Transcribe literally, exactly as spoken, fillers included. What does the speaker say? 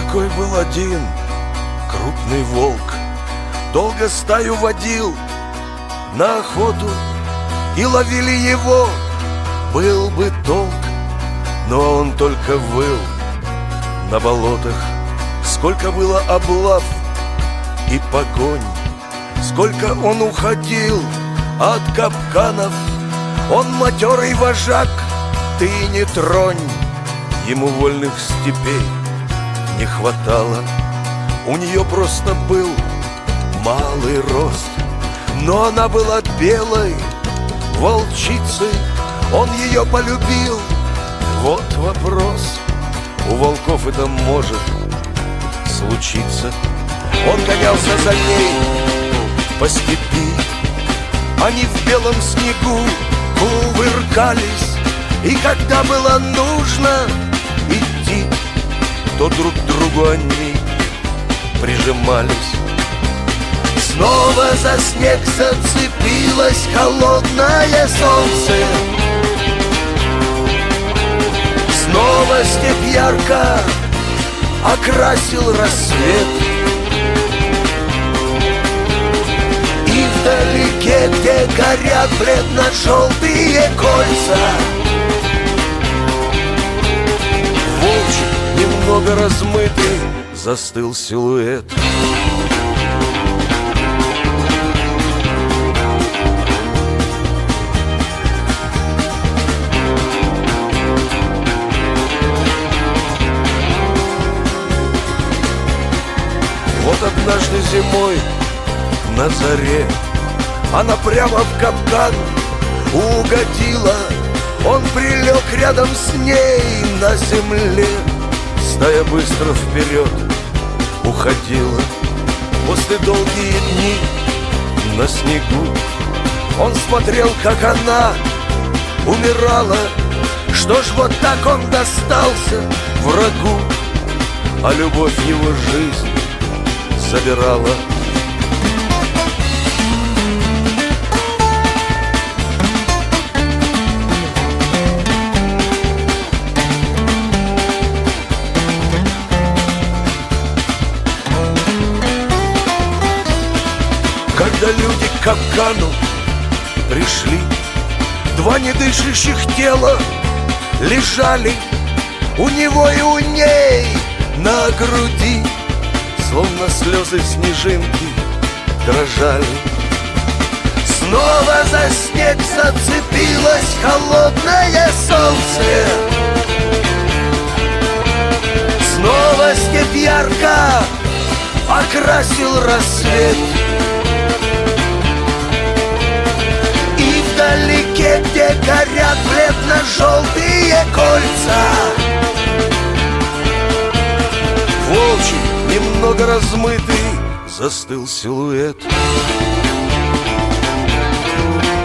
такой был один крупный волк, долго стаю водил на охоту, и ловили его, был бы толк, но он только выл на болотах. Сколько было облав и погонь, сколько он уходил от капканов. Он матерый вожак, ты не тронь. Ему вольных степей не хватало, у нее просто был малый рост. Но она была белой волчицей, он ее полюбил. Вот вопрос, у волков это может случиться. Он гонялся за ней по степи, они в белом снегу кувыркались, и когда было нужно идти, то друг к другу они прижимались. Снова за снег зацепилось холодное солнце, снова степь ярко окрасил рассвет. И вдалеке, где горят бледно-желтые кольца, волчий, немного размытый, застыл силуэт. Вот однажды зимой на заре она прямо в капкан угодила. Он прилег рядом с ней на земле. Стая быстро вперед уходила. После долгие дни на снегу он смотрел, как она умирала. Что ж, вот так он достался врагу, а любовь его жизнь забирала. Когда люди к капкану пришли, два недышащих тела лежали у него и у ней на груди. Словно слезы снежинки дрожали. Снова за снег зацепилось холодное солнце, снова степь ярко окрасил рассвет. И вдалеке, где горят бледно-желтые кольца, волчий, немного размытый, застыл силуэт.